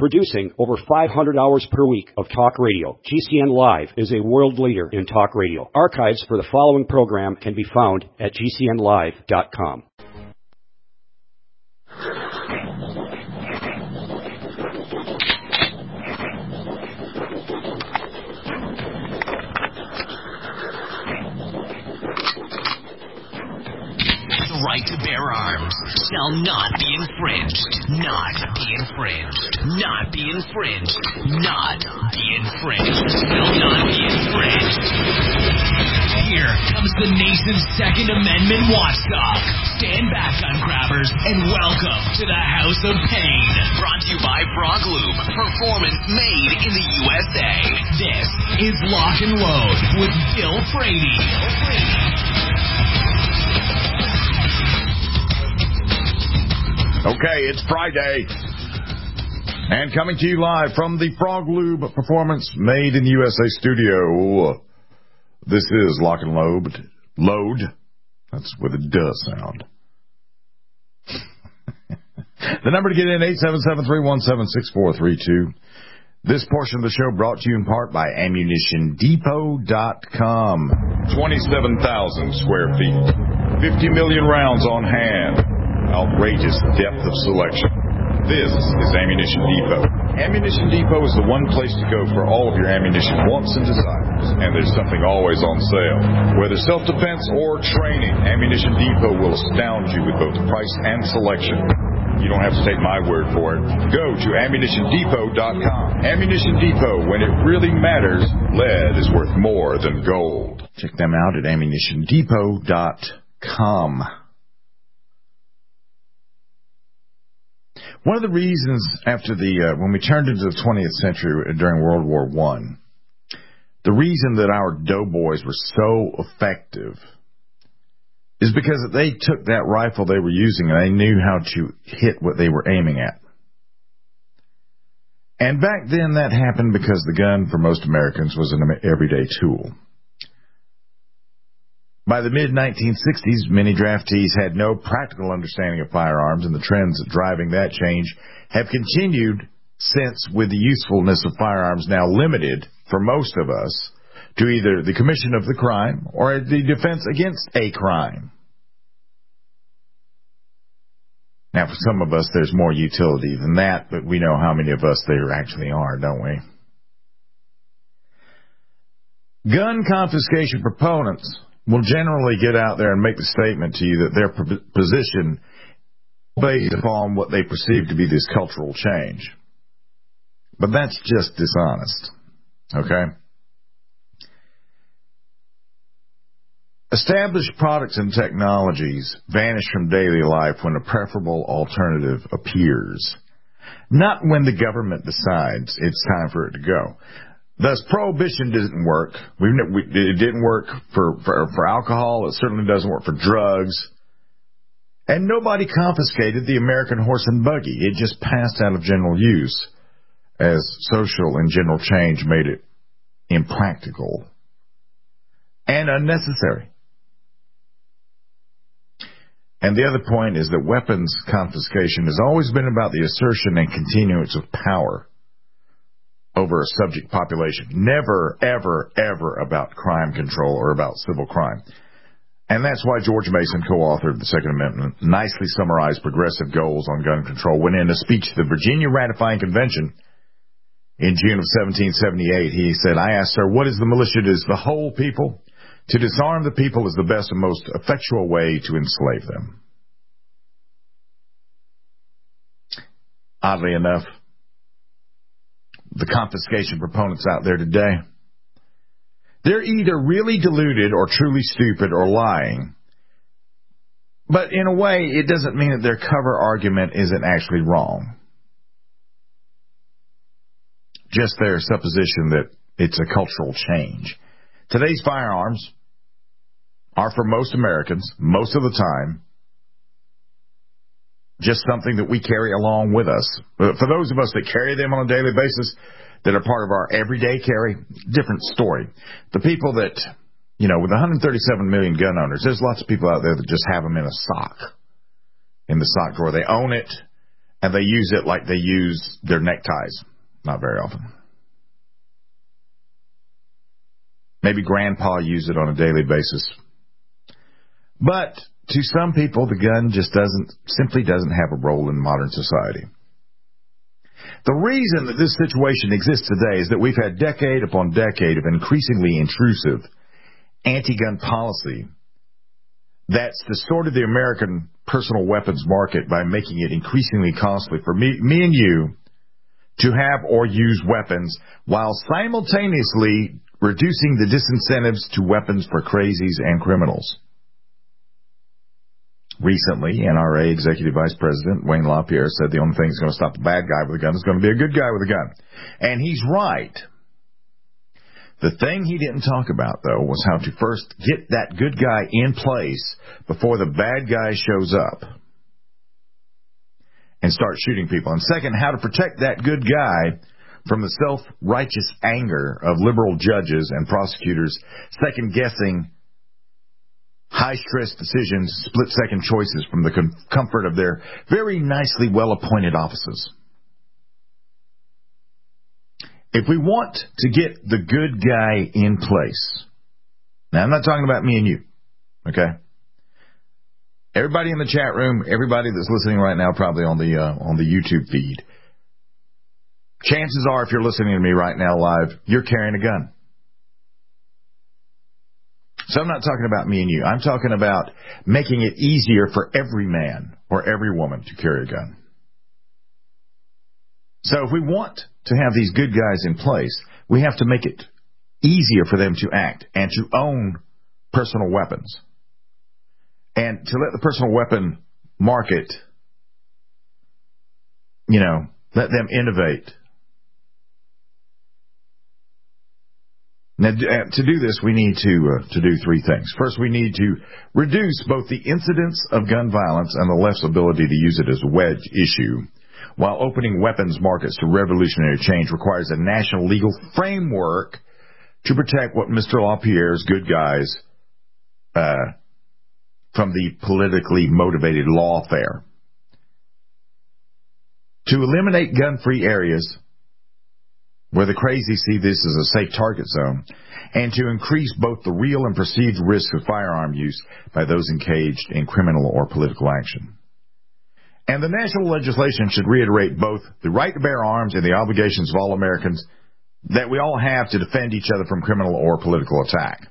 Producing over 500 hours per week of talk radio, GCN Live is a world leader in talk radio. Archives for the following program can be found at gcnlive.com. Right to bear arms shall not be infringed. Not be infringed. Not be infringed. Not be infringed. Shall not be infringed. Here comes the nation's Second Amendment watchdog. Stand back, gun grabbers, and welcome to the House of Pain. Brought to you by Frog Lube. Performance made in the USA. This is Lock and Load with Bill Frady. Okay, it's Friday, and coming to you live from the Frog Lube Performance Made in the USA studio, this is Lock and Load. That's with a duh sound. The number to get in, 877-317-6432. This portion of the show brought to you in part by AmmunitionDepot.com. 27,000 square feet, 50 million rounds on hand. Outrageous depth of selection. This is Ammunition Depot. Ammunition Depot is the one place to go for all of your ammunition wants and desires, and there's something always on sale. Whether self-defense or training, Ammunition Depot will astound you with both price and selection. You don't have to take my word for it. Go to AmmunitionDepot.com. Ammunition Depot, when it really matters, lead is worth more than gold. Check them out at AmmunitionDepot.com. One of the reasons after when we turned into the 20th century during World War I, the reason that our doughboys were so effective is because they took that rifle they were using and they knew how to hit what they were aiming at. And back then that happened because the gun for most Americans was an everyday tool. By the mid-1960s, many draftees had no practical understanding of firearms, and the trends driving that change have continued since, with the usefulness of firearms now limited for most of us to either the commission of the crime or the defense against a crime. Now, for some of us, there's more utility than that, but we know how many of us there actually are, don't we? Gun confiscation proponents will generally get out there and make the statement to you that their position based upon what they perceive to be this cultural change. But that's just dishonest, okay? Established products and technologies vanish from daily life when a preferable alternative appears, not when the government decides it's time for it to go. Thus, prohibition didn't work. It didn't work for alcohol. It certainly doesn't work for drugs. And nobody confiscated the American horse and buggy. It just passed out of general use as social and general change made it impractical and unnecessary. And the other point is that weapons confiscation has always been about the assertion and continuance of power over a subject population. Never, ever, ever about crime control or about civil crime. And that's why George Mason, co-authored the Second Amendment, nicely summarized progressive goals on gun control when in a speech to the Virginia Ratifying Convention in June of 1778, he said, I asked, sir, what is the militia? It is the whole people. To disarm the people is the best and most effectual way to enslave them. Oddly enough, the confiscation proponents out there today, they're either really deluded or truly stupid or lying. But in a way, it doesn't mean that their cover argument isn't actually wrong. Just their supposition that it's a cultural change. Today's firearms are, for most Americans, most of the time, just something that we carry along with us. For those of us that carry them on a daily basis, that are part of our everyday carry, different story. The people that, with 137 million gun owners, there's lots of people out there that just have them in a sock, in the sock drawer. They own it, And they use it like they use their neckties. Not very often. Maybe grandpa used it on a daily basis. But to some people, the gun just simply doesn't have a role in modern society. The reason that this situation exists today is that we've had decade upon decade of increasingly intrusive anti-gun policy that's distorted the American personal weapons market by making it increasingly costly for me and you to have or use weapons while simultaneously reducing the disincentives to weapons for crazies and criminals. Recently, NRA Executive Vice President Wayne LaPierre said the only thing that's going to stop the bad guy with a gun is going to be a good guy with a gun. And he's right. The thing he didn't talk about, though, was how to first get that good guy in place before the bad guy shows up and start shooting people. And second, how to protect that good guy from the self-righteous anger of liberal judges and prosecutors second-guessing high-stress decisions, split-second choices from the comfort of their very nicely well-appointed offices. If we want to get the good guy in place, now I'm not talking about me and you, okay? Everybody in the chat room, everybody that's listening right now, probably on the YouTube feed, chances are, if you're listening to me right now live, you're carrying a gun. So I'm not talking about me and you. I'm talking about making it easier for every man or every woman to carry a gun. So if we want to have these good guys in place, we have to make it easier for them to act and to own personal weapons. And to let the personal weapon market, let them innovate. Now, to do this, we need to do three things. First, we need to reduce both the incidence of gun violence and the left's ability to use it as a wedge issue, while opening weapons markets to revolutionary change requires a national legal framework to protect what Mr. LaPierre's good guys from the politically motivated lawfare. To eliminate gun-free areas where the crazy see this as a safe target zone, and to increase both the real and perceived risk of firearm use by those engaged in criminal or political action. And the national legislation should reiterate both the right to bear arms and the obligations of all Americans that we all have to defend each other from criminal or political attack.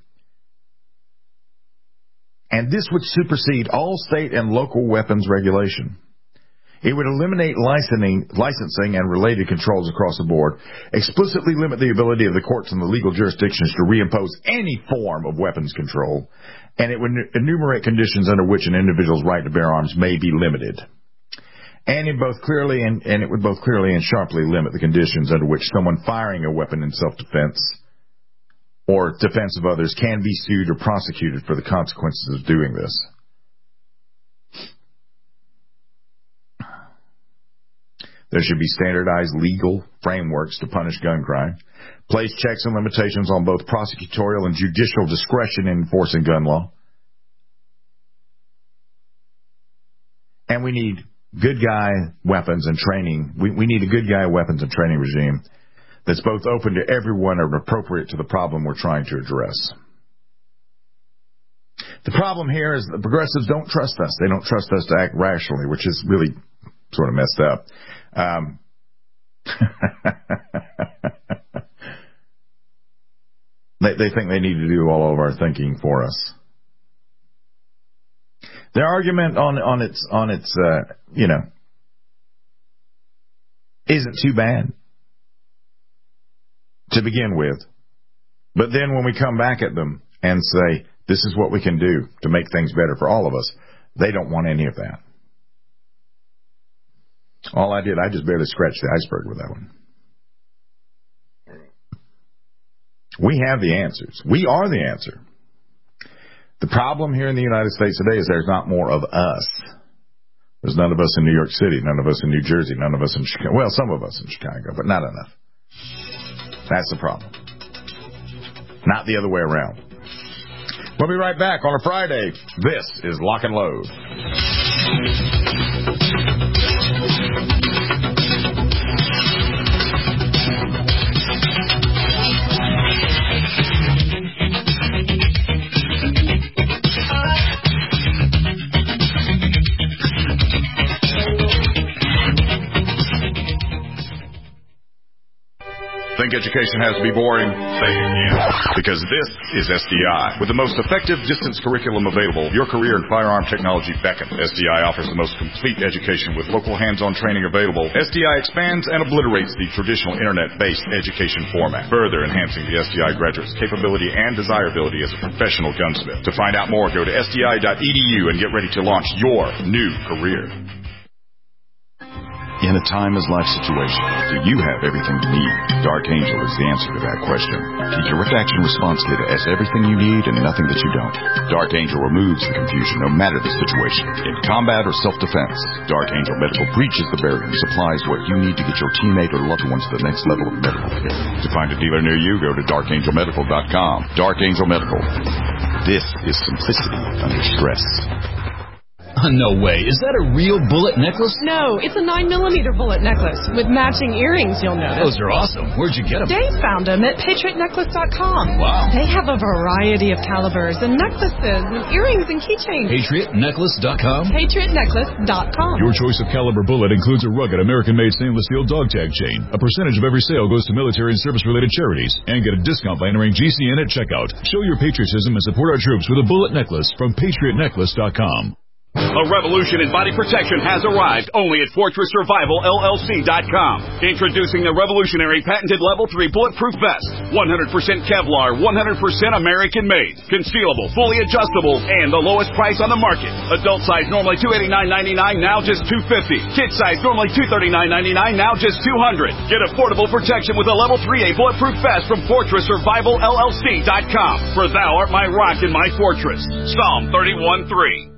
And this would supersede all state and local weapons regulation. It would eliminate licensing and related controls across the board, explicitly limit the ability of the courts and the legal jurisdictions to reimpose any form of weapons control, and it would enumerate conditions under which an individual's right to bear arms may be limited. And it would both clearly and sharply limit the conditions under which someone firing a weapon in self-defense or defense of others can be sued or prosecuted for the consequences of doing this. There should be standardized legal frameworks to punish gun crime, place checks and limitations on both prosecutorial and judicial discretion in enforcing gun law. And we need good guy weapons and training. We need a good guy weapons and training regime that's both open to everyone and appropriate to the problem we're trying to address. The problem here is that progressives don't trust us. They don't trust us to act rationally, which is really sort of messed up. They think they need to do all of our thinking for us. Their argument on its isn't too bad to begin with. But then when we come back at them and say, this is what we can do to make things better for all of us, they don't want any of that. All I just barely scratched the iceberg with that one. We have the answers. We are the answer. The problem here in the United States today is there's not more of us. There's none of us in New York City, none of us in New Jersey, none of us in Chicago. Well, some of us in Chicago, but not enough. That's the problem. Not the other way around. We'll be right back on a Friday. This is Lock and Load. Think education has to be boring? Say it again. Because this is SDI. With the most effective distance curriculum available, your career in firearm technology beckons. SDI offers the most complete education with local hands-on training available. SDI expands and obliterates the traditional internet-based education format, further enhancing the SDI graduate's capability and desirability as a professional gunsmith. To find out more, go to sdi.edu and get ready to launch your new career. In a timeless situation, do you have everything you need? Dark Angel is the answer to that question. The Direct Action Response Kit has everything you need and nothing that you don't. Dark Angel removes the confusion no matter the situation. In combat or self-defense, Dark Angel Medical breaches the barrier and supplies what you need to get your teammate or loved ones to the next level of medical care. To find a dealer near you, go to darkangelmedical.com. Dark Angel Medical. This is simplicity under stress. No way. Is that a real bullet necklace? No, it's a 9mm bullet necklace with matching earrings, you'll notice. Those are awesome. Where'd you get them? Dave found them at PatriotNecklace.com. Wow. They have a variety of calibers and necklaces and earrings and keychains. PatriotNecklace.com? PatriotNecklace.com. Your choice of caliber bullet includes a rugged American-made stainless steel dog tag chain. A percentage of every sale goes to military and service-related charities. And get a discount by entering GCN at checkout. Show your patriotism and support our troops with a bullet necklace from PatriotNecklace.com. A revolution in body protection has arrived only at FortressSurvivalLLC.com. Introducing the revolutionary patented Level 3 Bulletproof Vest. 100% Kevlar, 100% American-made. Concealable, fully adjustable, and the lowest price on the market. Adult size normally $289.99, now just $250. Kid size normally $239.99, now just $200. Get affordable protection with a Level 3A Bulletproof Vest from FortressSurvivalLLC.com. For thou art my rock and my fortress. Psalm 31:3.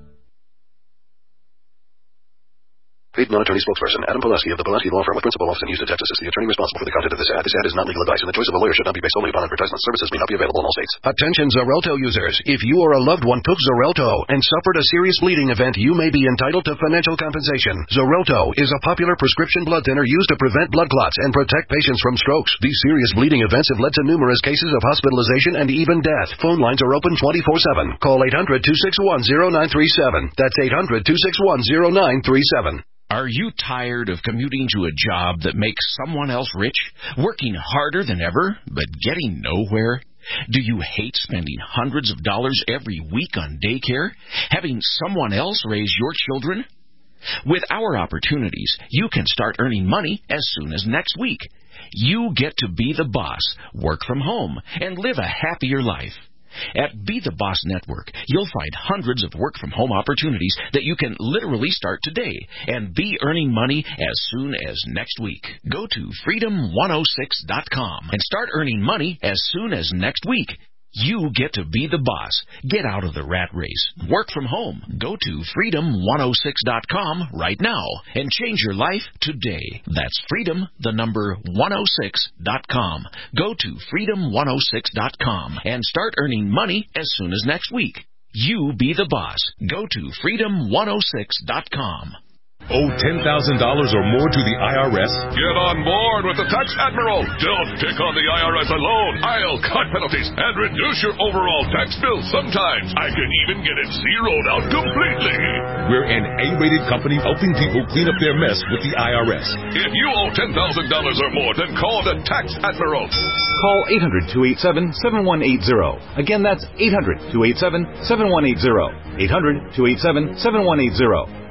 Paid non-attorney spokesperson Adam Pulaski of the Pulaski Law Firm with principal office in Houston, Texas is the attorney responsible for the content of this ad. This ad is not legal advice, and the choice of a lawyer should not be based solely upon advertisement. Services may not be available in all states. Attention Xarelto users. If you or a loved one took Xarelto and suffered a serious bleeding event, you may be entitled to financial compensation. Xarelto is a popular prescription blood thinner used to prevent blood clots and protect patients from strokes. These serious bleeding events have led to numerous cases of hospitalization and even death. Phone lines are open 24/7. Call 800-261-0937. That's 800-261-0937. Are you tired of commuting to a job that makes someone else rich, working harder than ever, but getting nowhere? Do you hate spending hundreds of dollars every week on daycare, having someone else raise your children? With our opportunities, you can start earning money as soon as next week. You get to be the boss, work from home, and live a happier life. At Be the Boss Network, you'll find hundreds of work-from-home opportunities that you can literally start today and be earning money as soon as next week. Go to freedom106.com and start earning money as soon as next week. You get to be the boss. Get out of the rat race. Work from home. Go to freedom106.com right now and change your life today. That's freedom106.com. Go to freedom106.com and start earning money as soon as next week. You be the boss. Go to freedom106.com. Owe $10,000 or more to the IRS? Get on board with the Tax Admiral. Don't take on the IRS alone. I'll cut penalties and reduce your overall tax bill. Sometimes I can even get it zeroed out completely. We're an A-rated company helping people clean up their mess with the IRS. If you owe $10,000 or more, then call the Tax Admiral. Call 800-287-7180. Again, that's 800-287-7180. 800-287-7180.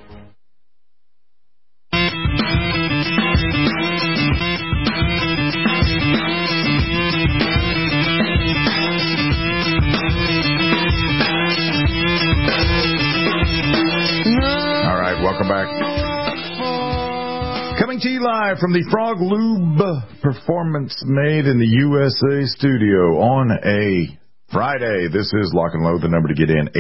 Welcome back. Coming to you live from the Frog Lube Performance Made in the USA studio on a Friday. This is Lock and Load. The number to get in,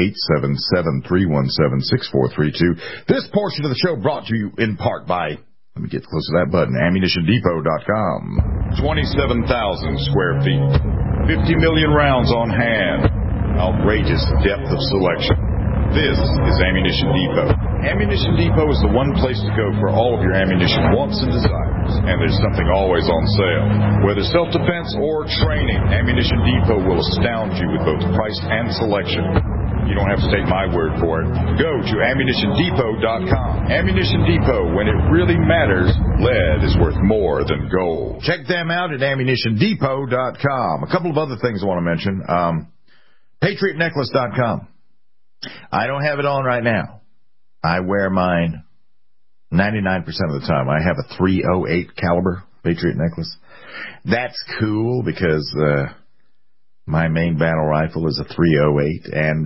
877-317-6432. This portion of the show brought to you in part by, let me get close to that button, AmmunitionDepot.com. 27,000 square feet. 50 million rounds on hand. Outrageous depth of selection. This is Ammunition Depot. Ammunition Depot is the one place to go for all of your ammunition wants and desires. And there's something always on sale. Whether self-defense or training, Ammunition Depot will astound you with both price and selection. You don't have to take my word for it. Go to AmmunitionDepot.com. Ammunition Depot, when it really matters, lead is worth more than gold. Check them out at AmmunitionDepot.com. A couple of other things I want to mention. PatriotNecklace.com. I don't have it on right now. I wear mine 99% of the time. I have a .308 caliber Patriot necklace. That's cool because my main battle rifle is a .308, and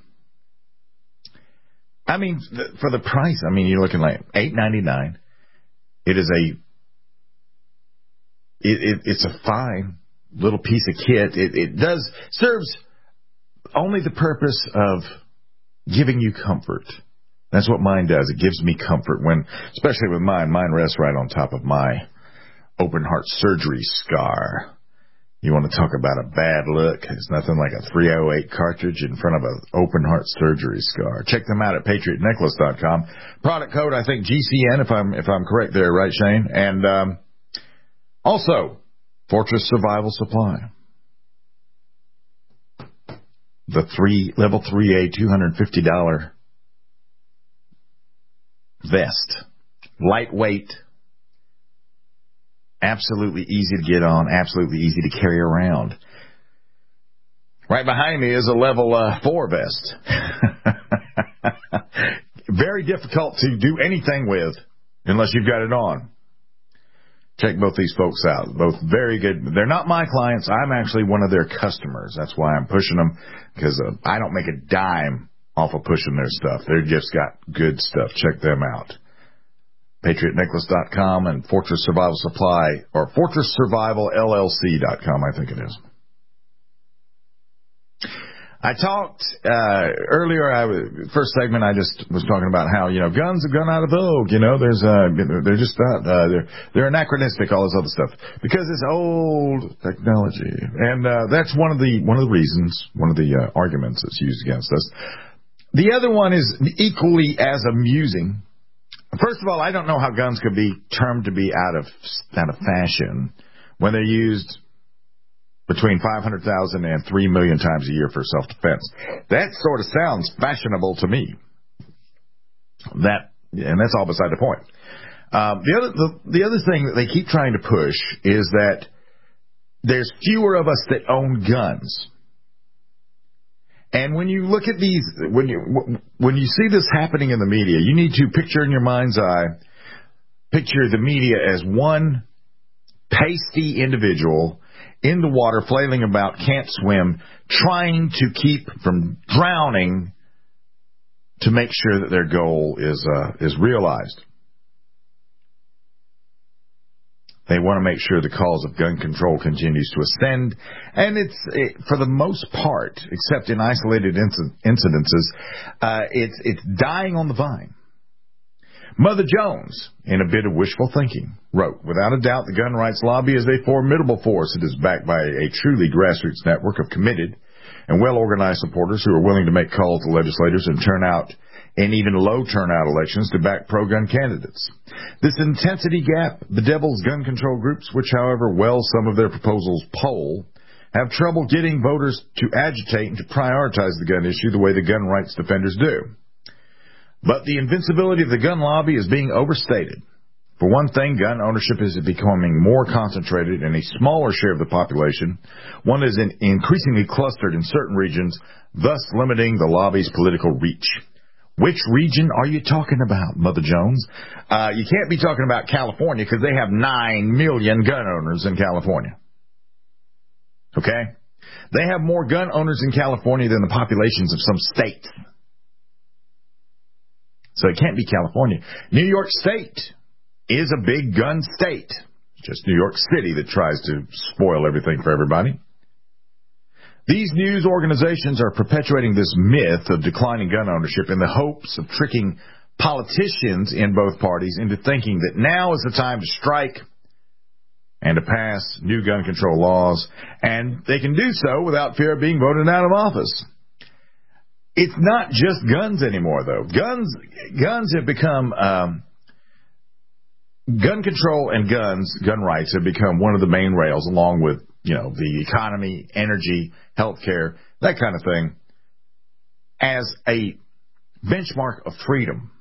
I mean, for the price, I mean, you're looking like $8.99. It is it's a fine little piece of kit. It serves only the purpose of giving you comfort. That's what mine does. It gives me comfort especially with mine. Mine rests right on top of my open heart surgery scar. You want to talk about a bad look? There's nothing like a .308 cartridge in front of an open heart surgery scar. Check them out at PatriotNecklace.com. Product code, I think, GCN, if I'm correct there, right, Shane? And also, Fortress Survival Supply. The level 3A $250 vest. Lightweight. Absolutely easy to get on, absolutely easy to carry around. Right behind me is a level 4 vest. Very difficult to do anything with unless you've got it on. Check both these folks out. Both very good. They're not my clients. I'm actually one of their customers. That's why I'm pushing them, because I don't make a dime off of pushing their stuff. They've just got good stuff. Check them out. PatriotNecklace.com and Fortress Survival Supply, or FortressSurvivalLLC.com, I think it is. I talked earlier. First segment, I just was talking about how guns have gone out of vogue. They're just not. They're anachronistic. All this other stuff because it's old technology, and that's one of the reasons. One of the arguments that's used against us. The other one is equally as amusing. First of all, I don't know how guns could be termed to be out of fashion when they're used between 500,000 and 3 million times a year for self-defense. That sort of sounds fashionable to me. And that's all beside the point. The other thing that they keep trying to push is that there's fewer of us that own guns. And when you look at these, when you see this happening in the media, you need to picture in your mind's eye, picture the media as one pasty individual in the water, flailing about, can't swim, trying to keep from drowning to make sure that their goal is realized. They want to make sure the cause of gun control continues to ascend, and for the most part, except in isolated incidences, it's dying on the vine. Mother Jones, in a bit of wishful thinking, wrote, "Without a doubt, the gun rights lobby is a formidable force. It is backed by a truly grassroots network of committed and well-organized supporters who are willing to make calls to legislators and turn out in even low-turnout elections to back pro-gun candidates. This intensity gap, the devil's gun control groups, which, however well some of their proposals poll, have trouble getting voters to agitate and to prioritize the gun issue the way the gun rights defenders do. But the invincibility of the gun lobby is being overstated. For one thing, gun ownership is becoming more concentrated in a smaller share of the population, one is increasingly clustered in certain regions, thus limiting the lobby's political reach." Which region are you talking about, Mother Jones? You can't be talking about California because they have 9 million gun owners in California. Okay? They have more gun owners in California than the populations of some states. So it can't be California. New York State is a big gun state. It's just New York City that tries to spoil everything for everybody. These news organizations are perpetuating this myth of declining gun ownership in the hopes of tricking politicians in both parties into thinking that now is the time to strike and to pass new gun control laws, and they can do so without fear of being voted out of office. It's not just guns anymore, though. Guns have become gun control and gun rights have become one of the main rails, along with the economy, energy, healthcare, that kind of thing. as a benchmark of freedom.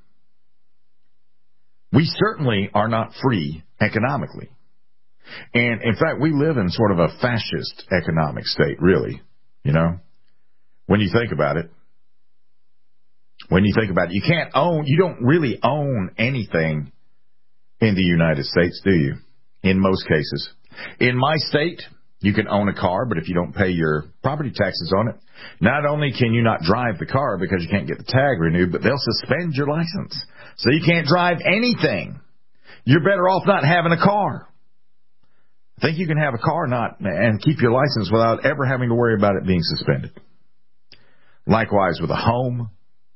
We certainly are not free economically. And, in fact, we live in sort of a fascist economic state, really, you know, when you think about it. When you think about it, you don't really own anything in the United States, do you? In most cases. In my state, you can own a car, but if you don't pay your property taxes on it, not only can you not drive the car because you can't get the tag renewed, but they'll suspend your license. So you can't drive anything. You're better off not having a car. I think you can have a car and keep your license without ever having to worry about it being suspended. Likewise with a home.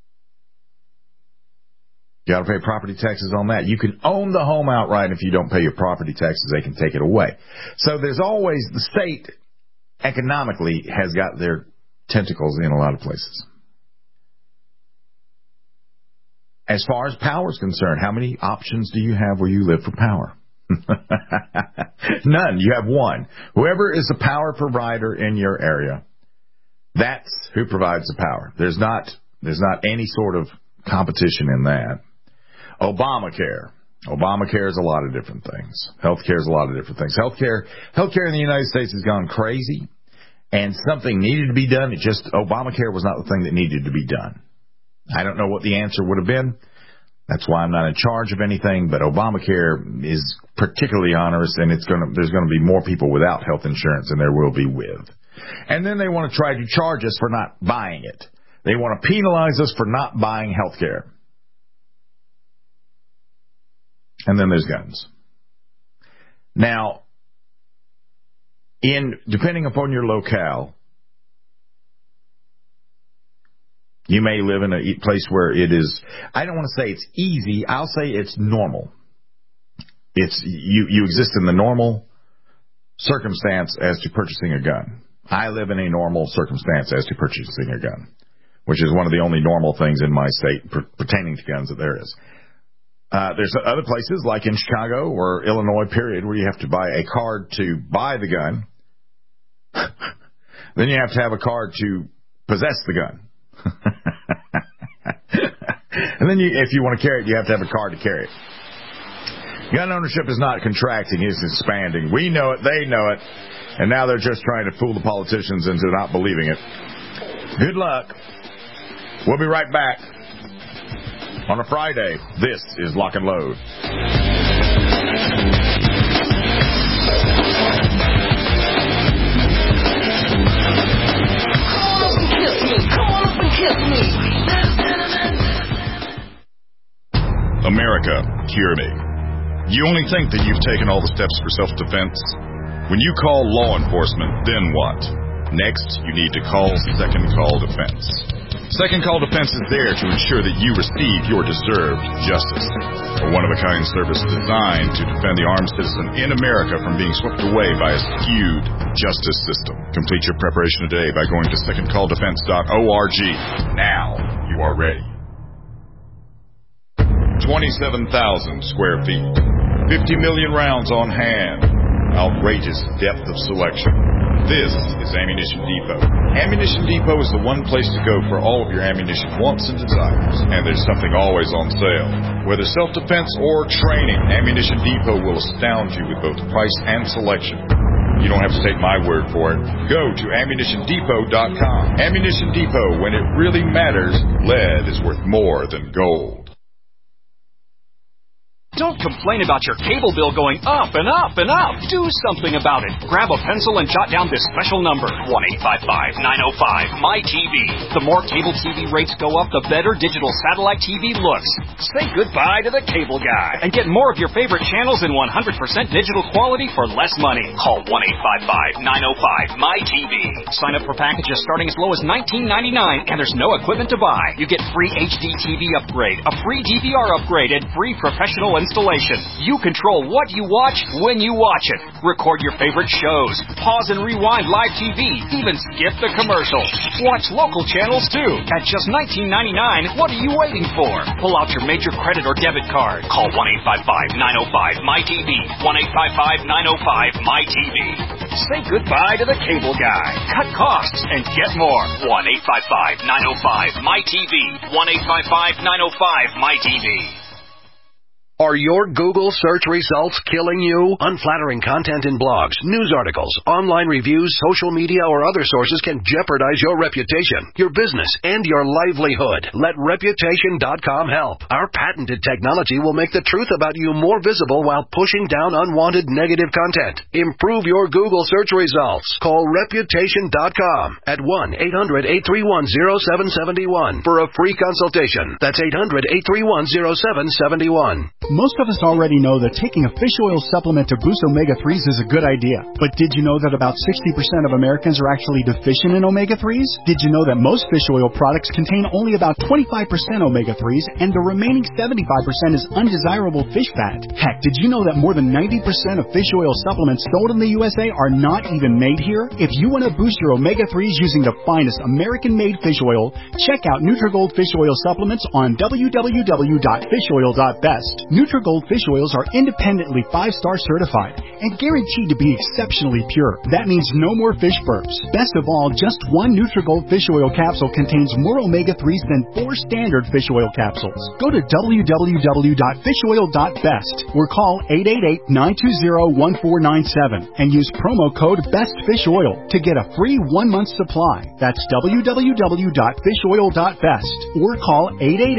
You got to pay property taxes on that. You can own the home outright. If you don't pay your property taxes, they can take it away. So there's always, the state economically has got their tentacles in a lot of places. As far as power is concerned, how many options do you have where you live for power? None. You have one. Whoever is the power provider in your area, that's who provides the power. There's not any sort of competition in that. Obamacare. Obamacare is a lot of different things. Healthcare is a lot of different things. Healthcare in the United States has gone crazy, and something needed to be done. Obamacare was not the thing that needed to be done. I don't know what the answer would have been. That's why I'm not in charge of anything, but Obamacare is particularly onerous, and there's going to be more people without health insurance than there will be with. And then they want to try to charge us for not buying it. They want to penalize us for not buying health care. And then there's guns. Now, depending upon your locale, you may live in a place where it is, I don't want to say it's easy, I'll say it's normal. You exist in the normal circumstance as to purchasing a gun. I live in a normal circumstance as to purchasing a gun, which is one of the only normal things in my state pertaining to guns that there is. There's other places like in Chicago or Illinois, period, where you have to buy a card to buy the gun. Then you have to have a card to possess the gun. And then if you want to carry it, you have to have a card to carry it. Gun ownership is not contracting, it's expanding. We know it, they know it, and now they're just trying to fool the politicians into not believing it. Good luck. We'll be right back. On a Friday, this is Lock and Load. America, hear me. You only think that you've taken all the steps for self-defense? When you call law enforcement, then what? Next, you need to call Second Call Defense. Second Call Defense is there to ensure that you receive your deserved justice. A one-of-a-kind service designed to defend the armed citizen in America from being swept away by a skewed justice system. Complete your preparation today by going to secondcalldefense.org. Now you are ready. 27,000 square feet. 50 million rounds on hand. Outrageous depth of selection. This is Ammunition Depot. Ammunition Depot is the one place to go for all of your ammunition wants and desires. And there's something always on sale. Whether self-defense or training, Ammunition Depot will astound you with both price and selection. You don't have to take my word for it. Go to AmmunitionDepot.com. Ammunition Depot, when it really matters, lead is worth more than gold. Don't complain about your cable bill going up and up and up. Do something about it. Grab a pencil and jot down this special number, 1-855-905-MY-TV. The more cable TV rates go up, the better digital satellite TV looks. Say goodbye to the cable guy and get more of your favorite channels in 100% digital quality for less money. Call 1-855-905-MY-TV. Sign up for packages starting as low as $19.99, and there's no equipment to buy. You get free HD TV upgrade, a free DVR upgrade, and free professional installation. You control what you watch when you watch it. Record your favorite shows. Pause and rewind live TV. Even skip the commercials. Watch local channels too. At just $19.99, what are you waiting for? Pull out your major credit or debit card. Call 1-855-905-MY-TV. 1-855-905-MY-TV. Say goodbye to the cable guy. Cut costs and get more. 1-855-905-MyTV. 1-855-905-MyTV. Are your Google search results killing you? Unflattering content in blogs, news articles, online reviews, social media, or other sources can jeopardize your reputation, your business, and your livelihood. Let Reputation.com help. Our patented technology will make the truth about you more visible while pushing down unwanted negative content. Improve your Google search results. Call Reputation.com at 1-800-831-0771 for a free consultation. That's 800-831-0771. Most of us already know that taking a fish oil supplement to boost omega-3s is a good idea. But did you know that about 60% of Americans are actually deficient in omega-3s? Did you know that most fish oil products contain only about 25% omega-3s and the remaining 75% is undesirable fish fat? Heck, did you know that more than 90% of fish oil supplements sold in the USA are not even made here? If you want to boost your omega-3s using the finest American-made fish oil, check out Nutrigold Fish Oil Supplements on www.fishoil.best. Nutrigold fish oils are independently 5-star certified and guaranteed to be exceptionally pure. That means no more fish burps. Best of all, just one Nutrigold fish oil capsule contains more omega-3s than 4 standard fish oil capsules. Go to www.fishoil.best or call 888-920-1497 and use promo code BESTFISHOIL to get a free 1-month supply. That's www.fishoil.best or call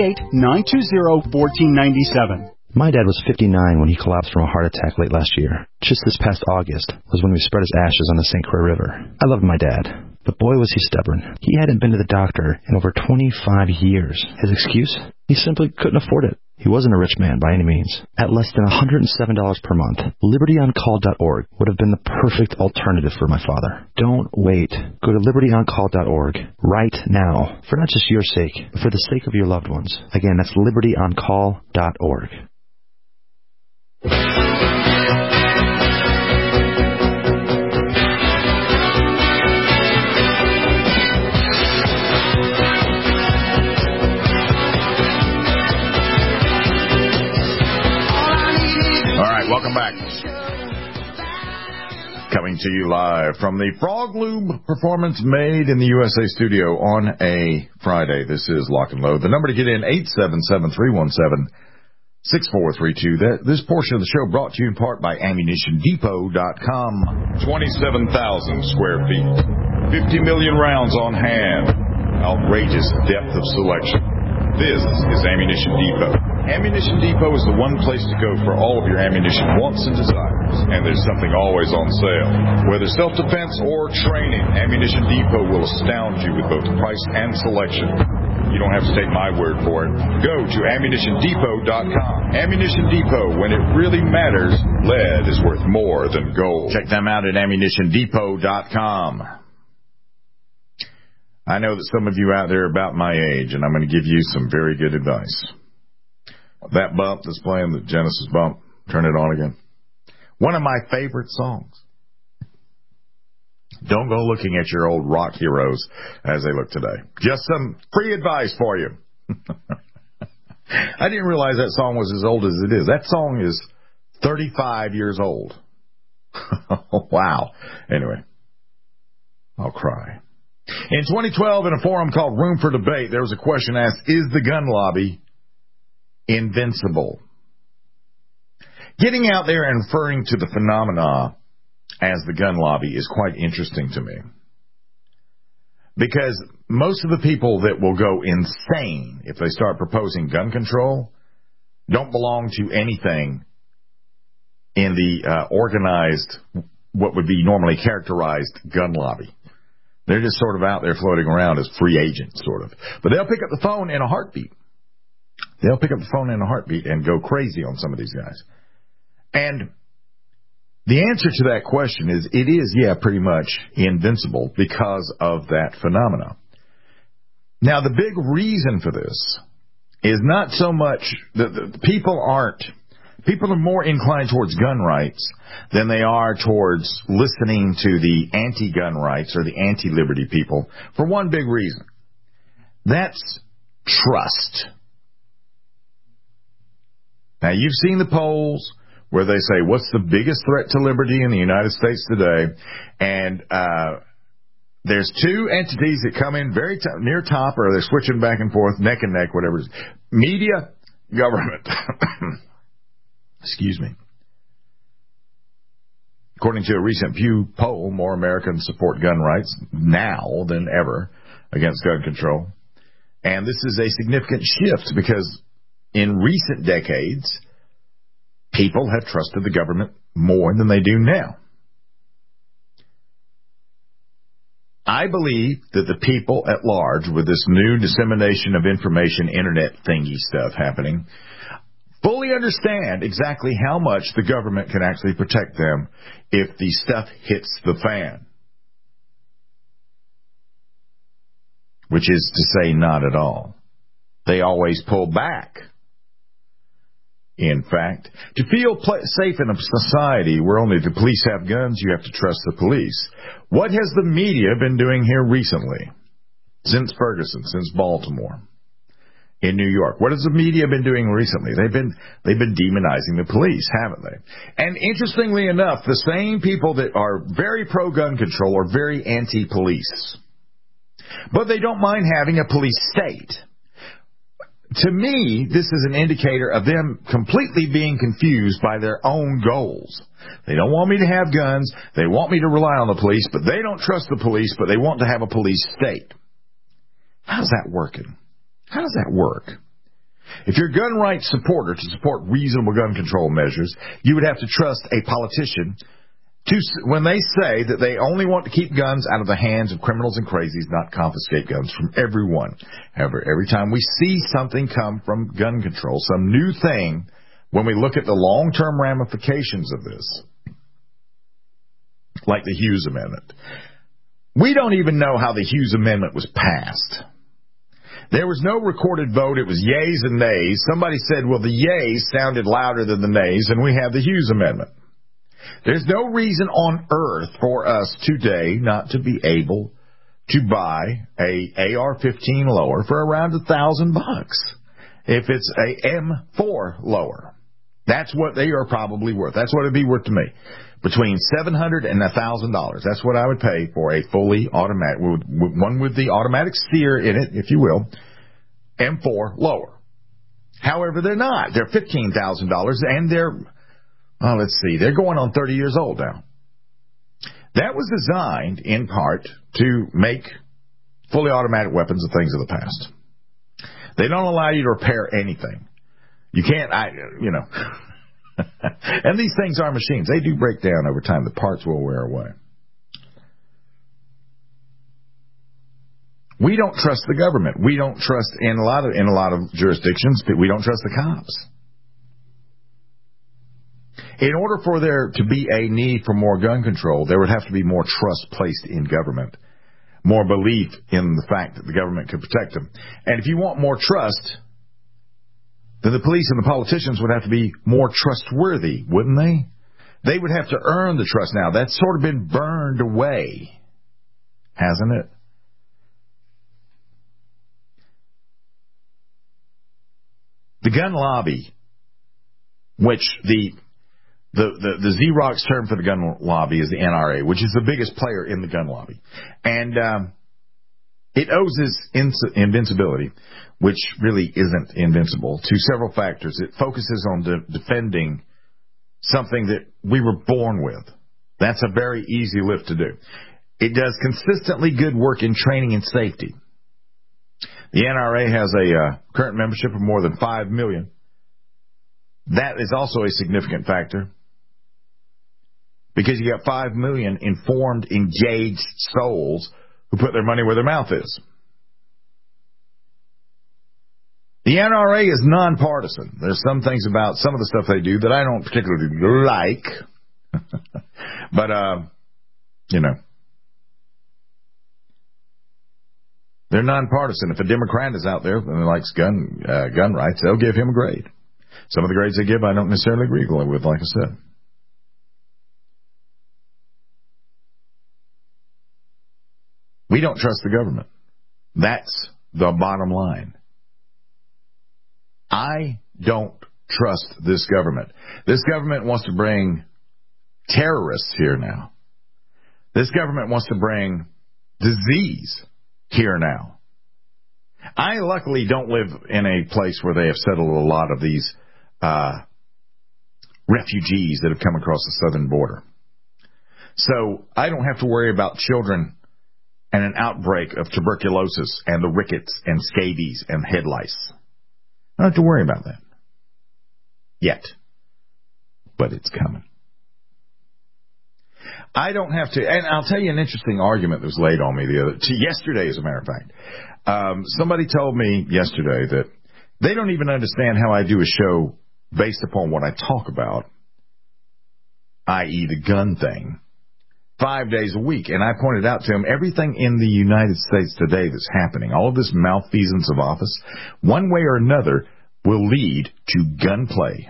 888-920-1497. My dad was 59 when he collapsed from a heart attack late last year. Just this past August was when we spread his ashes on the St. Croix River. I loved my dad, but boy was he stubborn. He hadn't been to the doctor in over 25 years. His excuse? He simply couldn't afford it. He wasn't a rich man by any means. At less than $107 per month, LibertyOnCall.org would have been the perfect alternative for my father. Don't wait. Go to LibertyOnCall.org right now, for not just your sake, but for the sake of your loved ones. Again, that's LibertyOnCall.org. Welcome back. Coming to you live from the Frog Lube Performance Made in the USA studio on a Friday. This is Lock and Load. The number to get in, 877-317-6432. This portion of the show brought to you in part by AmmunitionDepot.com. 27,000 square feet. 50 million rounds on hand. Outrageous depth of selection. This is Ammunition Depot. Ammunition Depot is the one place to go for all of your ammunition wants and desires. And there's something always on sale. Whether self-defense or training, Ammunition Depot will astound you with both price and selection. You don't have to take my word for it. Go to AmmunitionDepot.com. Ammunition Depot, when it really matters, lead is worth more than gold. Check them out at AmmunitionDepot.com. I know that some of you out there are about my age, and I'm going to give you some very good advice. That bump that's playing, the Genesis bump, turn it on again. One of my favorite songs. Don't go looking at your old rock heroes as they look today. Just some free advice for you. I didn't realize that song was as old as it is. That song is 35 years old. Wow. Anyway, I'll cry. In 2012, in a forum called Room for Debate, there was a question asked, is the gun lobby invincible? Getting out there and referring to the phenomena as the gun lobby is quite interesting to me. Because most of the people that will go insane if they start proposing gun control don't belong to anything in the organized, what would be normally characterized gun lobby. They're just sort of out there floating around as free agents, sort of. But they'll pick up the phone in a heartbeat. They'll pick up the phone in a heartbeat and go crazy on some of these guys. And the answer to that question is, it is, yeah, pretty much invincible because of that phenomena. Now, the big reason for this is not so much that people are more inclined towards gun rights than they are towards listening to the anti-gun rights or the anti-liberty people for one big reason. That's trust. Now, you've seen the polls where they say, what's the biggest threat to liberty in the United States today? And there's two entities that come in very near top, or they're switching back and forth, neck and neck, whatever. Media, government. Excuse me. According to a recent Pew poll, more Americans support gun rights now than ever against gun control. And this is a significant shift because in recent decades, people have trusted the government more than they do now. I believe that the people at large, with this new dissemination of information, internet thingy stuff happening, fully understand exactly how much the government can actually protect them if the stuff hits the fan. Which is to say, not at all. They always pull back. In fact, to feel safe in a society where only the police have guns, you have to trust the police. What has the media been doing here recently? Since Ferguson, since Baltimore, in New York. What has the media been doing recently? They've been demonizing the police, haven't they? And interestingly enough, the same people that are very pro-gun control are very anti-police. But they don't mind having a police state. To me, this is an indicator of them completely being confused by their own goals. They don't want me to have guns. They want me to rely on the police, but they don't trust the police, but they want to have a police state. How's that working? How does that work? If you're a gun rights supporter to support reasonable gun control measures, you would have to trust a politician when they say that they only want to keep guns out of the hands of criminals and crazies, not confiscate guns from everyone. However, every time we see something come from gun control, some new thing, when we look at the long-term ramifications of this, like the Hughes Amendment, we don't even know how the Hughes Amendment was passed. There was no recorded vote. It was yays and nays. Somebody said, well, the yays sounded louder than the nays, and we have the Hughes Amendment. There's no reason on earth for us today not to be able to buy a AR-15 lower for around $1,000 if it's a M4 lower. That's what they are probably worth. That's what it'd be worth to me. Between $700 and $1,000. That's what I would pay for a fully automatic, one with the automatic steer in it, if you will, M4 lower. However, they're not. They're $15,000, and they're going on 30 years old now. That was designed, in part, to make fully automatic weapons a things of the past. They don't allow you to repair anything. You can't, and these things are machines. They do break down over time. The parts will wear away. We don't trust the government. We don't trust, in a lot of jurisdictions, we don't trust the cops. In order for there to be a need for more gun control, there would have to be more trust placed in government, more belief in the fact that the government could protect them. And if you want more trust, then the police and the politicians would have to be more trustworthy, wouldn't they? They would have to earn the trust now. That's sort of been burned away, hasn't it? The gun lobby, which the Xerox term for the gun lobby is the NRA, which is the biggest player in the gun lobby. And it owes its invincibility, which really isn't invincible, to several factors. It focuses on defending something that we were born with. That's a very easy lift to do. It does consistently good work in training and safety. The NRA has a current membership of more than 5 million. That is also a significant factor, because you got 5 million informed, engaged souls who put their money where their mouth is. The NRA is nonpartisan. There's some things about some of the stuff they do that I don't particularly like. But, they're nonpartisan. If a Democrat is out there and likes gun rights, they'll give him a grade. Some of the grades they give I don't necessarily agree with, like I said. We don't trust the government. That's the bottom line. I don't trust this government. This government wants to bring terrorists here now. This government wants to bring disease here now. I luckily don't live in a place where they have settled a lot of these refugees that have come across the southern border. So I don't have to worry about children and an outbreak of tuberculosis and the rickets and scabies and head lice. I don't have to worry about that yet, but it's coming. I don't have to, and I'll tell you an interesting argument that was laid on me yesterday, as a matter of fact. Somebody told me yesterday that they don't even understand how I do a show based upon what I talk about, i.e. the gun thing, 5 days a week. And I pointed out to him everything in the United States today that's happening, all of this malfeasance of office, one way or another will lead to gunplay.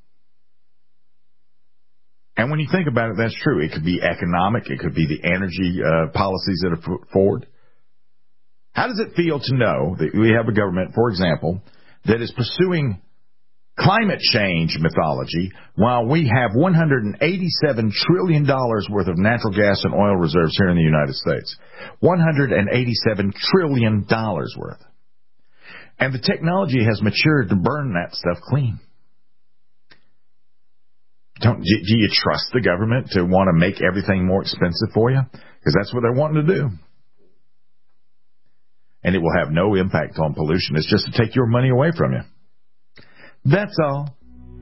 And when you think about it, that's true. It could be economic. It could be the energy policies that are put forward. How does it feel to know that we have a government, for example, that is pursuing climate change mythology while we have $187 trillion worth of natural gas and oil reserves here in the United States? $187 trillion worth. And the technology has matured to burn that stuff clean. Do you trust the government to want to make everything more expensive for you? Because that's what they're wanting to do. And it will have no impact on pollution. It's just to take your money away from you. That's all.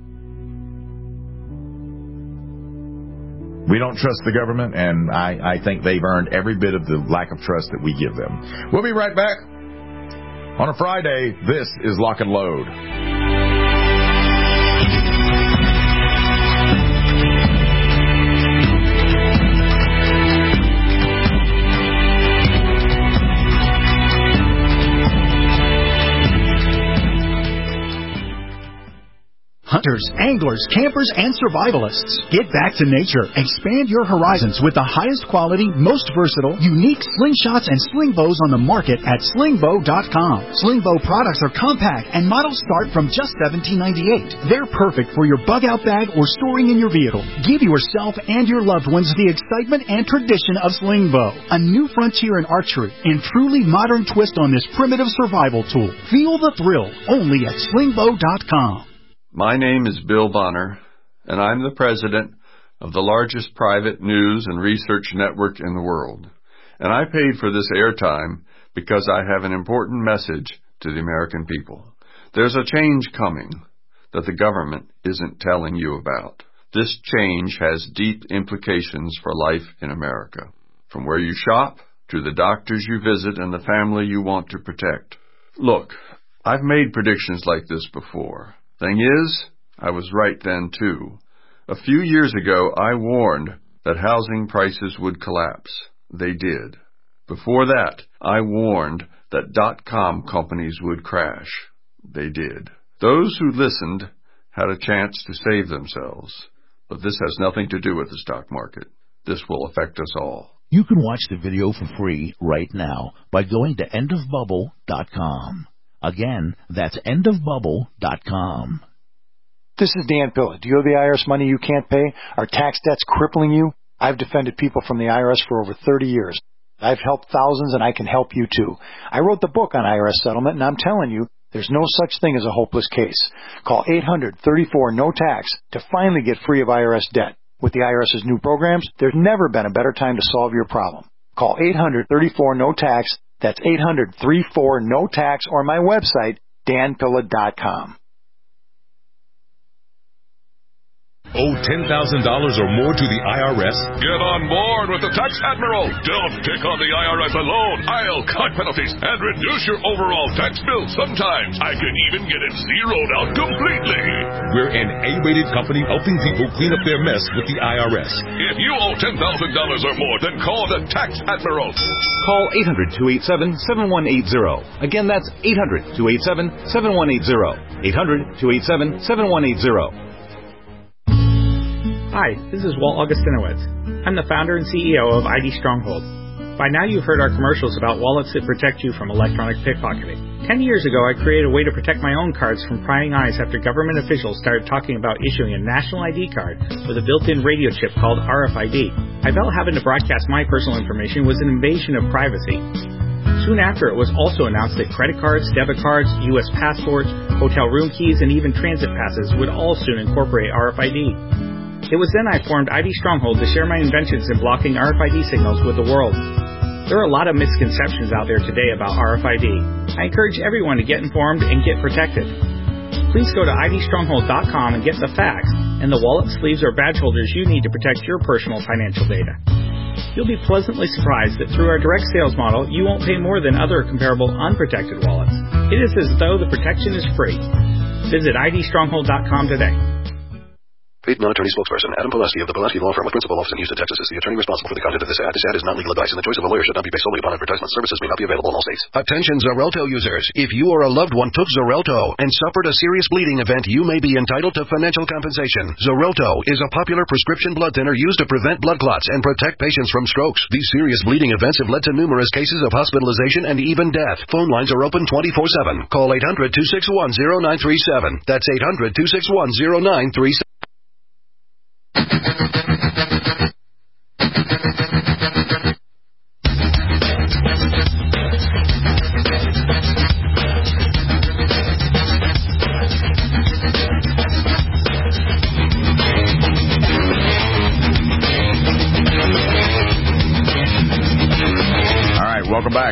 We don't trust the government, and I think they've earned every bit of the lack of trust that we give them. We'll be right back. On a Friday, this is Lock and Load. Hunters, anglers, campers, and survivalists. Get back to nature. Expand your horizons with the highest quality, most versatile, unique slingshots and sling bows on the market at slingbow.com. Slingbow products are compact and models start from just $17.98. They're perfect for your bug out bag or storing in your vehicle. Give yourself and your loved ones the excitement and tradition of Slingbow, a new frontier in archery and truly modern twist on this primitive survival tool. Feel the thrill only at slingbow.com. My name is Bill Bonner, and I'm the president of the largest private news and research network in the world. And I paid for this airtime because I have an important message to the American people. There's a change coming that the government isn't telling you about. This change has deep implications for life in America, from where you shop to the doctors you visit and the family you want to protect. Look, I've made predictions like this before. Thing is, I was right then, too. A few years ago, I warned that housing prices would collapse. They did. Before that, I warned that .com companies would crash. They did. Those who listened had a chance to save themselves. But this has nothing to do with the stock market. This will affect us all. You can watch the video for free right now by going to endofbubble.com. Again, that's endofbubble.com. This is Dan Pilla. Do you owe the IRS money you can't pay? Are tax debts crippling you? I've defended people from the IRS for over 30 years. I've helped thousands, and I can help you too. I wrote the book on IRS settlement, and I'm telling you, there's no such thing as a hopeless case. Call 800-34-NO-TAX to finally get free of IRS debt. With the IRS's new programs, there's never been a better time to solve your problem. Call 800-34-NO-TAX. That's 800-34-NO-TAX, or my website, danpilla.com. Owe $10,000 or more to the IRS? Get on board with the Tax Admiral. Don't take on the IRS alone. I'll cut penalties and reduce your overall tax bill. Sometimes I can even get it zeroed out completely. We're an A-rated company helping people clean up their mess with the IRS. If you owe $10,000 or more, then call the Tax Admiral. Call 800-287-7180. Again, that's 800-287-7180. 800-287-7180. Hi, this is Walt Augustinowicz. I'm the founder and CEO of ID Stronghold. By now you've heard our commercials about wallets that protect you from electronic pickpocketing. 10 years ago, I created a way to protect my own cards from prying eyes after government officials started talking about issuing a national ID card with a built-in radio chip called RFID. I felt having to broadcast my personal information was an invasion of privacy. Soon after, it was also announced that credit cards, debit cards, U.S. passports, hotel room keys, and even transit passes would all soon incorporate RFID. It was then I formed ID Stronghold to share my inventions in blocking RFID signals with the world. There are a lot of misconceptions out there today about RFID. I encourage everyone to get informed and get protected. Please go to idstronghold.com and get the facts and the wallet, sleeves, or badge holders you need to protect your personal financial data. You'll be pleasantly surprised that through our direct sales model, you won't pay more than other comparable unprotected wallets. It is as though the protection is free. Visit idstronghold.com today. Paid non-attorney spokesperson Adam Pulaski of the Pulaski Law Firm with principal office in Houston, Texas is the attorney responsible for the content of this ad. This ad is not legal advice, and the choice of a lawyer should not be based solely upon advertisement. Services may not be available in all states. Attention Xarelto users. If you or a loved one took Xarelto and suffered a serious bleeding event, you may be entitled to financial compensation. Xarelto is a popular prescription blood thinner used to prevent blood clots and protect patients from strokes. These serious bleeding events have led to numerous cases of hospitalization and even death. Phone lines are open 24/7. Call 800-261-0937. That's 800-261-0937. Welcome back.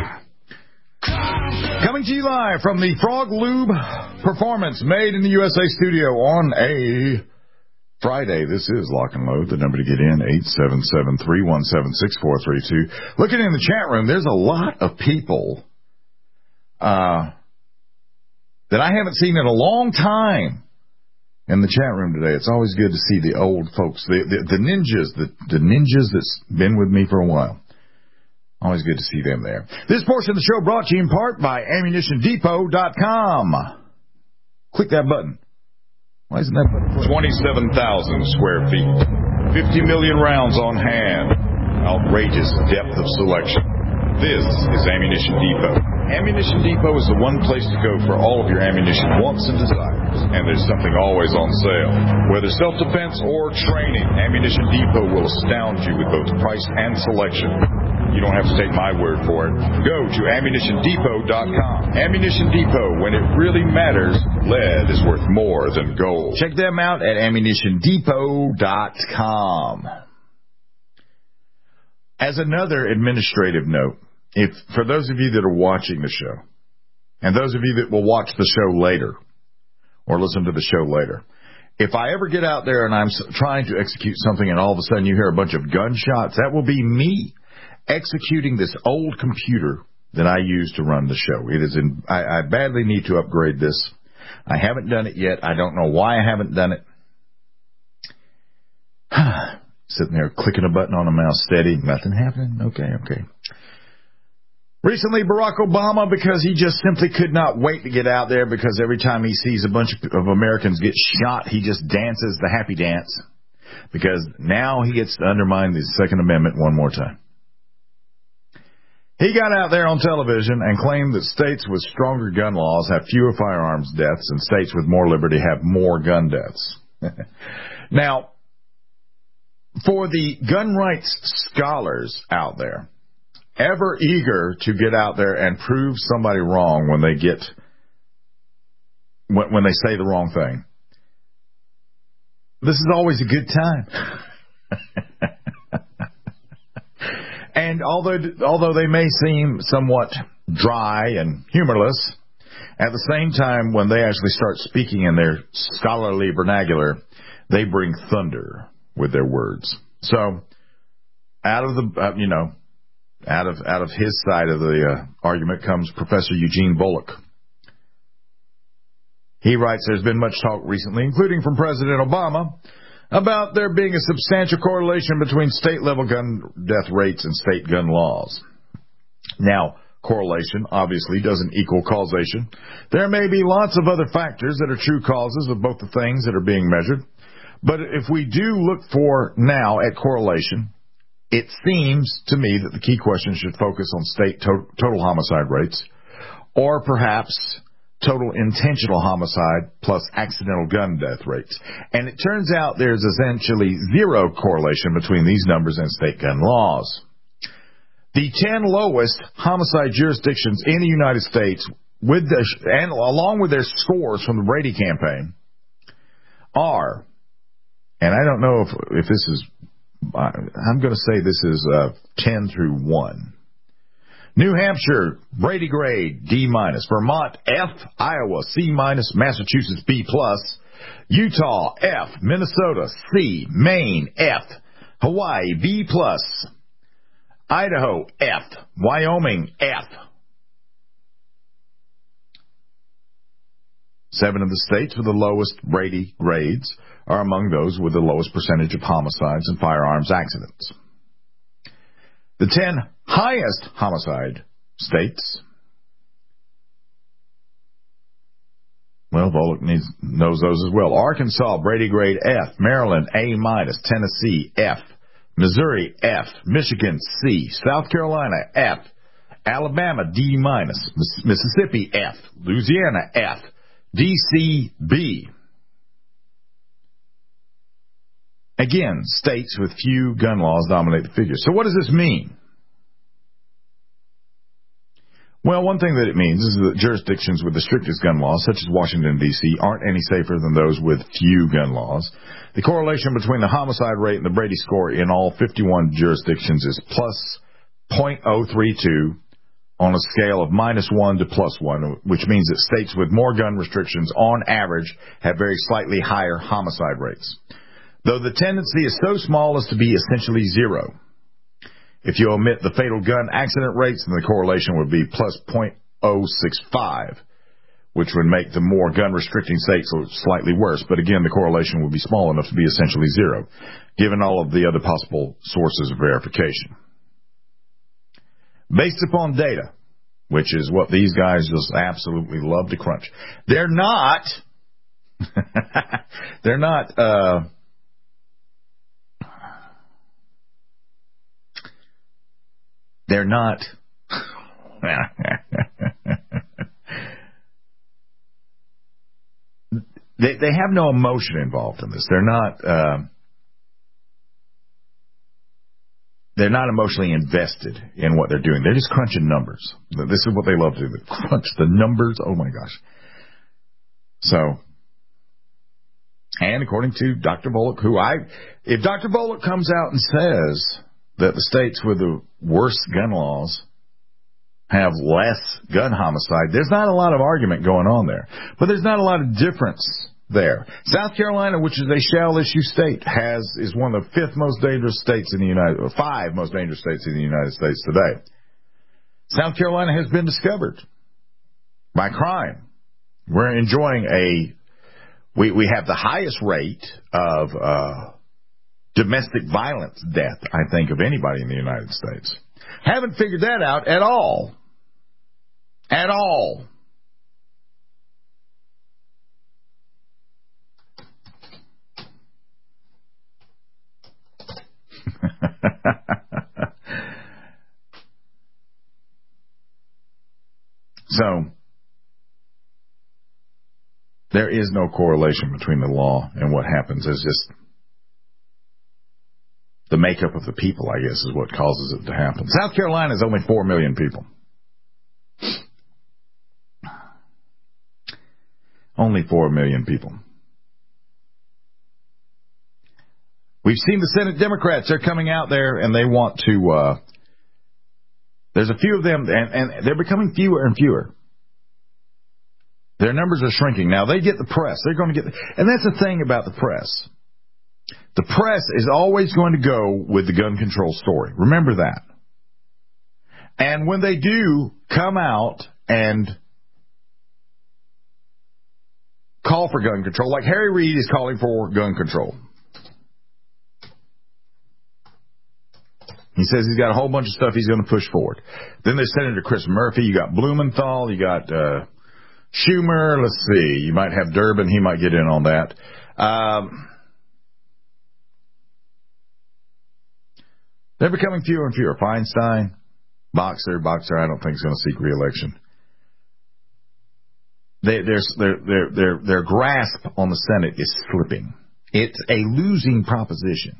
Coming to you live from the Frog Lube Performance Made in the USA studio on a Friday. This is Lock and Load. The number to get in, 877-317-6432. Looking in the chat room, there's a lot of people that I haven't seen in a long time in the chat room today. It's always good to see the old folks, the ninjas that's been with me for a while. Always good to see them there. This portion of the show brought to you in part by AmmunitionDepot.com. Click that button. Why isn't that button? 27,000 square feet. 50 million rounds on hand. Outrageous depth of selection. This is Ammunition Depot. Ammunition Depot is the one place to go for all of your ammunition wants and desires. And there's something always on sale. Whether self-defense or training, Ammunition Depot will astound you with both price and selection. You don't have to take my word for it. Go to AmmunitionDepot.com. Ammunition Depot, when it really matters, lead is worth more than gold. Check them out at AmmunitionDepot.com. As another administrative note, for those of you that are watching the show, and those of you that will watch the show later, or listen to the show later, if I ever get out there and I'm trying to execute something and all of a sudden you hear a bunch of gunshots, that will be me executing this old computer that I use to run the show. It is I badly need to upgrade this. I haven't done it yet. I don't know why I haven't done it. Sitting there clicking a button on a mouse steady, nothing happening. Okay. Recently, Barack Obama, because he just simply could not wait to get out there, because every time he sees a bunch of Americans get shot, he just dances the happy dance, because now he gets to undermine the Second Amendment one more time. He got out there on television and claimed that states with stronger gun laws have fewer firearms deaths and states with more liberty have more gun deaths. Now, for the gun rights scholars out there, ever eager to get out there and prove somebody wrong when they say the wrong thing, this is always a good time. And although they may seem somewhat dry and humorless, at the same time, when they actually start speaking in their scholarly vernacular, they bring thunder with their words. So, out of his side of the argument comes Professor Eugene Bullock. He writes, there's been much talk recently, including from President Obama, about there being a substantial correlation between state-level gun death rates and state gun laws. Now, correlation obviously doesn't equal causation. There may be lots of other factors that are true causes of both the things that are being measured. But if we do look for now at correlation, it seems to me that the key question should focus on state total homicide rates, or perhaps total intentional homicide plus accidental gun death rates. And it turns out there's essentially zero correlation between these numbers and state gun laws. The 10 lowest homicide jurisdictions in the United States, and along with their scores from the Brady campaign, are, and I don't know if this is, I'm going to say this is 10 through 1. New Hampshire, Brady grade, D-. Vermont, F. Iowa, C-. Massachusetts, B+. Utah, F. Minnesota, C. Maine, F. Hawaii, B+. Idaho, F. Wyoming, F. 7 of the states with the lowest Brady grades are among those with the lowest percentage of homicides and firearms accidents. The 10 highest homicide states, well, Volok knows those as well. Arkansas, Brady grade F. Maryland, A-. Tennessee, F. Missouri, F. Michigan, C. South Carolina, F. Alabama, D-. Mississippi, F. Louisiana, F. D.C., B. Again, states with few gun laws dominate the figure. So what does this mean? Well, one thing that it means is that jurisdictions with the strictest gun laws, such as Washington, D.C., aren't any safer than those with few gun laws. The correlation between the homicide rate and the Brady score in all 51 jurisdictions is plus 0.032 on a scale of -1 to +1, which means that states with more gun restrictions on average have very slightly higher homicide rates, though the tendency is so small as to be essentially zero. If you omit the fatal gun accident rates, then the correlation would be plus 0.065, which would make the more gun-restricting states slightly worse. But again, the correlation would be small enough to be essentially zero, given all of the other possible sources of verification. Based upon data, which is what these guys just absolutely love to crunch. They're not they have no emotion involved in this. They're not emotionally invested in what they're doing. They're just crunching numbers. This is what they love to do. They crunch the numbers. Oh my gosh. So, and according to Dr. Volok, if Dr. Volok comes out and says that the states with the worst gun laws have less gun homicide, there's not a lot of argument going on there. But there's not a lot of difference there. South Carolina, which is a shall-issue state, is one of the 5 most dangerous states in the United States today. South Carolina has been discovered by crime. We're enjoying we have the highest rate of domestic violence death, I think, of anybody in the United States. Haven't figured that out at all. At all. So, there is no correlation between the law and what happens. It's just the makeup of the people, I guess, is what causes it to happen. South Carolina is only 4 million people. Only 4 million people. We've seen the Senate Democrats. They're coming out there and they want to, there's a few of them, and they're becoming fewer and fewer. Their numbers are shrinking. Now, they get the press. They're going to get, and that's the thing about the press. The press is always going to go with the gun control story. Remember that. And when they do come out and call for gun control, like Harry Reid is calling for gun control. He says he's got a whole bunch of stuff he's going to push forward. Then there's Senator Chris Murphy. You got Blumenthal. You got Schumer. Let's see. You might have Durbin. He might get in on that. They're becoming fewer and fewer. Feinstein, Boxer, I don't think is going to seek re-election. Their grasp on the Senate is slipping. It's a losing proposition.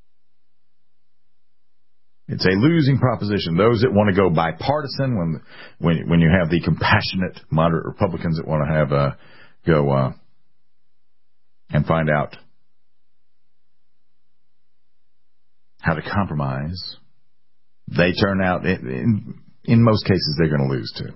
It's a losing proposition. Those that want to go bipartisan, when you have the compassionate, moderate Republicans that want to have go and find out how to compromise, they turn out, in most cases, they're going to lose too.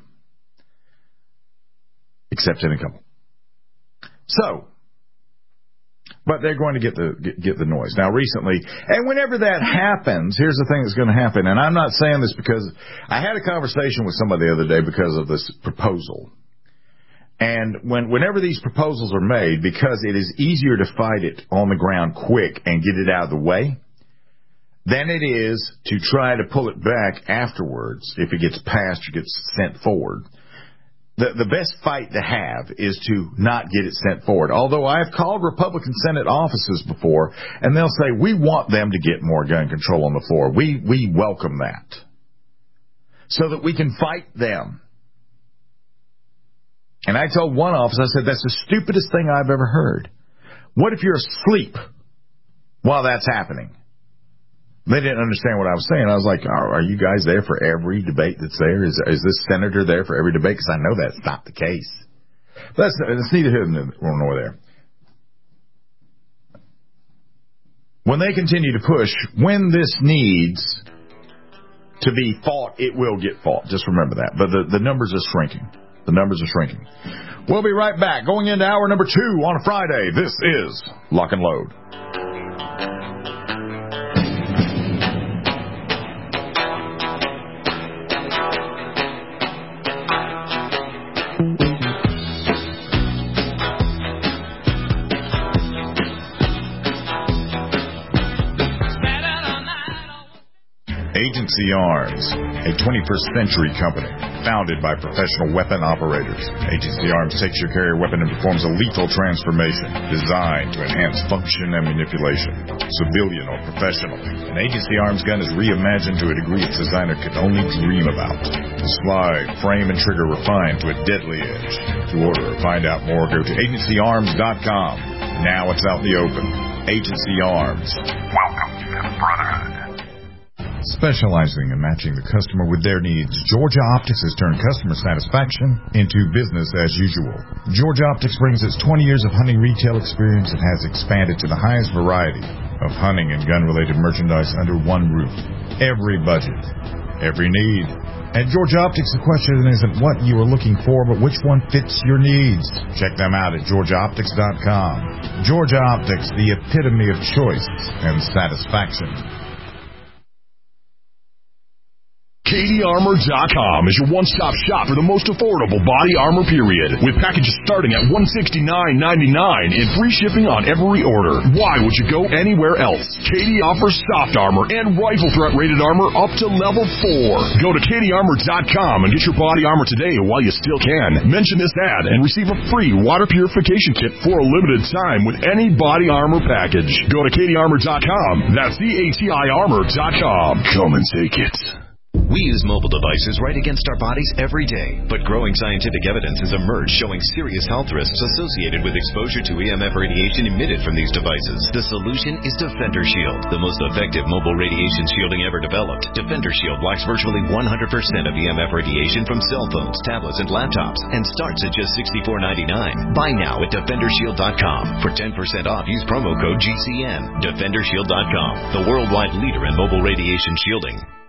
Except in a couple. So, but they're going to get the noise. Now, recently, and whenever that happens, here's the thing that's going to happen. And I'm not saying this because I had a conversation with somebody the other day because of this proposal. And whenever these proposals are made, because it is easier to fight it on the ground quick and get it out of the way than it is to try to pull it back afterwards if it gets passed or gets sent forward. The best fight to have is to not get it sent forward. Although I've called Republican Senate offices before, and they'll say, we want them to get more gun control on the floor. We welcome that. So that we can fight them. And I told one office, I said, that's the stupidest thing I've ever heard. What if you're asleep while that's happening? They didn't understand what I was saying. I was like, are you guys there for every debate that's there? Is this senator there for every debate? Because I know that's not the case. But that's neither here nor there. When they continue to push, when this needs to be fought, it will get fought. Just remember that. But the numbers are shrinking. The numbers are shrinking. We'll be right back. Going into hour number 2 on a Friday. This is Lock and Load. Agency Arms, a 21st century company founded by professional weapon operators. Agency Arms takes your carrier weapon and performs a lethal transformation designed to enhance function and manipulation, civilian or professional. An Agency Arms gun is reimagined to a degree its designer could only dream about. The slide, frame, and trigger refined to a deadly edge. To order or find out more, go to agencyarms.com. Now it's out in the open. Agency Arms. Welcome to the Brotherhood. Specializing in matching the customer with their needs, Georgia Optics has turned customer satisfaction into business as usual. Georgia Optics brings its 20 years of hunting retail experience and has expanded to the highest variety of hunting and gun-related merchandise under one roof. Every budget, every need. At Georgia Optics, the question isn't what you are looking for, but which one fits your needs. Check them out at GeorgiaOptics.com. Georgia Optics, the epitome of choice and satisfaction. KDArmor.com is your one-stop shop for the most affordable body armor period, with packages starting at $169.99 and free shipping on every order. Why would you go anywhere else? KD offers soft armor and rifle threat rated armor up to level 4. Go to KDArmor.com and get your body armor today while you still can. Mention this ad and receive a free water purification kit for a limited time with any body armor package. Go to KDArmor.com. That's CATIarmor.com. Come and take it. We use mobile devices right against our bodies every day, but growing scientific evidence has emerged showing serious health risks associated with exposure to EMF radiation emitted from these devices. The solution is Defender Shield, the most effective mobile radiation shielding ever developed. Defender Shield blocks virtually 100% of EMF radiation from cell phones, tablets, and laptops, and starts at just $64.99. Buy now at DefenderShield.com. For 10% off, use promo code GCN. DefenderShield.com, the worldwide leader in mobile radiation shielding.